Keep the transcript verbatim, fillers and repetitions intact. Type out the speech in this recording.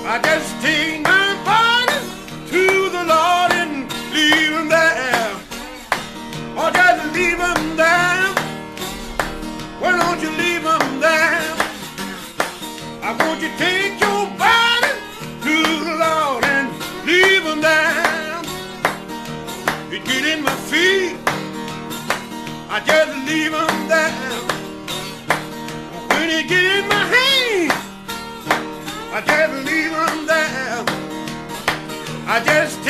I just take my body to the Lord and leave him there. Or just leave him there. Why don't you leave him there? I want you to take your body to the Lord and leave him there. You get in my feet, I just leave him there. When you get in my hand, I just leave him there. I just